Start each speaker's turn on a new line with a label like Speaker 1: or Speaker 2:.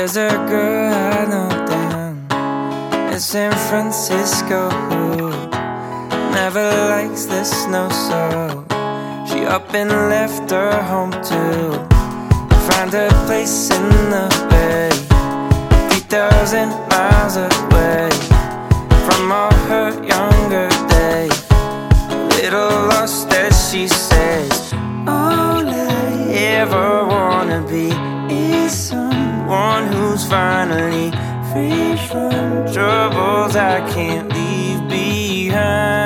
Speaker 1: There's a girl I know down in San Francisco who never likes the snow, so she up and left her home to find a place in the bay, 3,000 miles away from all her younger days. A little lost as she says, all I ever wanna be is someone who's finally free from troubles I can't leave behind.